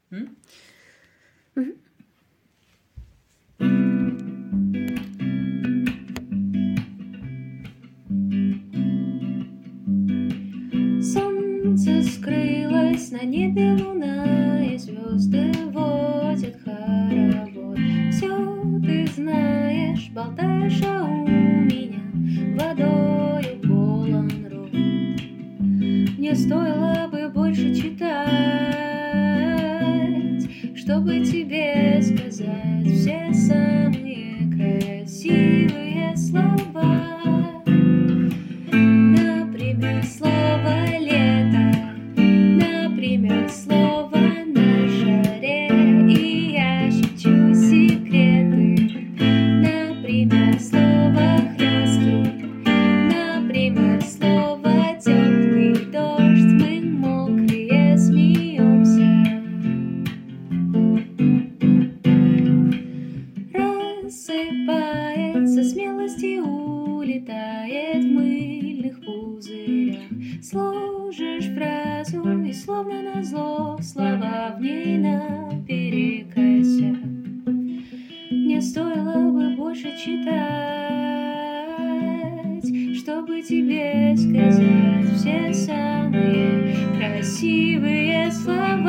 М? Мгм. Солнце скрылось, на небе луна, и звезды водят хоровод. Все ты знаешь, болтаешь, а у меня водою полон рот. Мне стоило бы больше читать, чтобы тебе сказать все самые красивые слова. Например, слово «лето», например, слово «на жаре», и я шепчу секреты. Например, слово «хрёстки», например, слово «теплый дождь», мы мокрые смеемся. Рассыпается смелость и улетает в мыльных пузырях. Сложишь фразу, и словно назло слова в ней наперекосяк. Мне стоило бы больше читать, чтобы тебе сказать все самые красивые слова.